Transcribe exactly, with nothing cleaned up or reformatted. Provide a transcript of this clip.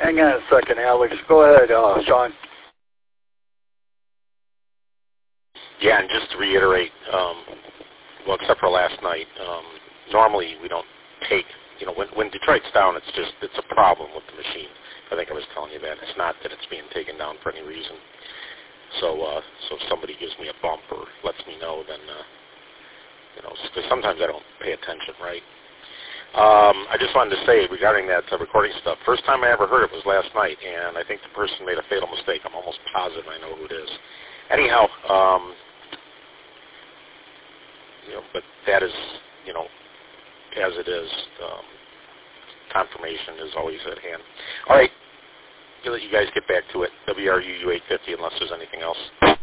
Hang on a second, Alex. Go ahead, uh, Sean. Yeah, and just to reiterate, um, well, except for last night, um, normally we don't take, you know, when, when Detroit's down, it's just, it's a problem with the machine. I think I was telling you that. It's not that it's being taken down for any reason. So, uh, so if somebody gives me a bump or lets me know, then, uh, you know, because sometimes I don't pay attention, right? Um, I just wanted to say regarding that uh, recording stuff, first time I ever heard it was last night, and I think the person made a fatal mistake. I'm almost positive I know who it is. Anyhow, um, you know, but that is, you know, as it is, um, confirmation is always at hand. All right, I'll let you guys get back to it. W R U U eight fifty, unless there's anything else.